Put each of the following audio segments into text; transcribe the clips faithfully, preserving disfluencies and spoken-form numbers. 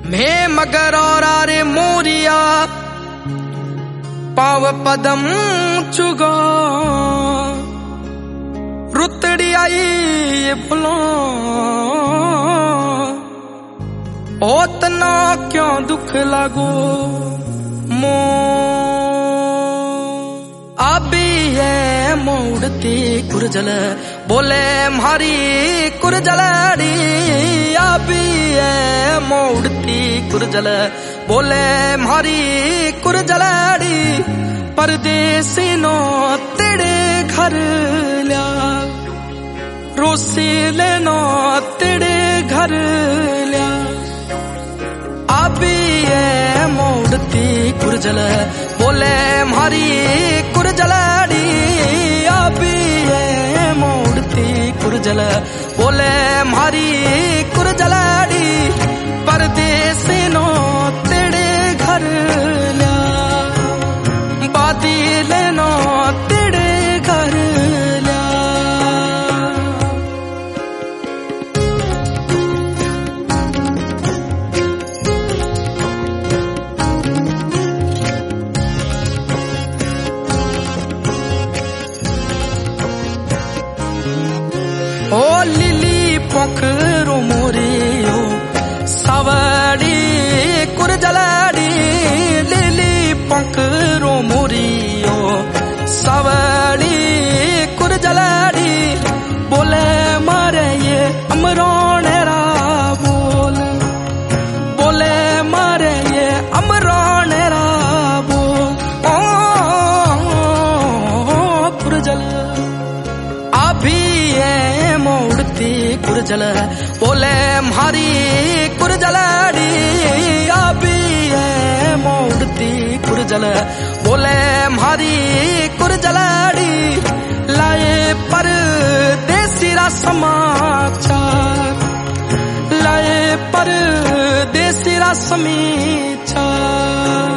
मैं मगर और रे मोरिया पाव पदम चुगा रुतड़ी आई ये बुला ओतना क्यों दुख लागो मो अभी है मोड़ती कुरजल बोले मारी कुरजलड़ी अभी है मोड़ती कुरजल बोले मारी कुरजलड़ी परदेसी नो तेरे घर लिया रोसी लेनो तेरे घर लिया अभी है मोड़ती कुरजल बोले मारी कुरजलड़ी अभी है मोड़ती कुरजल बोले मारी कुरजलड़ी परदेसी नो तेरे घर लिया बादी लेनो तेरे घर लिया ओ लिली पोखरो मोरियो सवड़ी कुरजलड़ी लिली पोखरो मोरियो सवड़ी कुरजलड़ी बोले मारे ये अमरोनेरा बोल बोले मारे ये अमरोनेरा बोल ओ, ओ, ओ कुरजल अभी है मोड़ती कुरजल बोले मारी कुरजलड़ी अभी है मोड़ती कुरजल बोले मारी कुरजलड़ी लाए पर देसीरा समाचार लाए पर देसीरा समीचार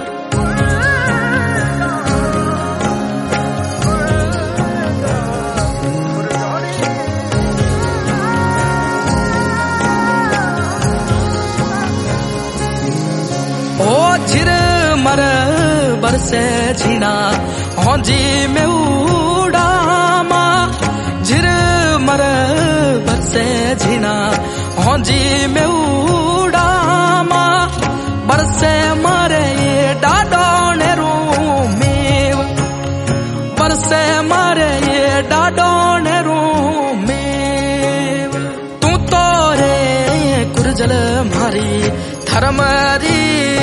झिर मर बरसे झीना हौजी में उड़ामा झिर मर बरसे झीना हौजी में उड़ामा बरसे मारे ये डाडो नेरू मेव बरसे मारे ये डाडो नेरू मेव तू तो रे कुरजल मारी धर्मरी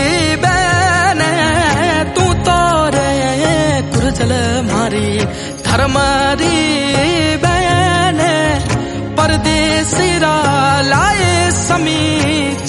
तू तो रे कुरजल मारी धर्मरी बहन परदेसी रा लाए समी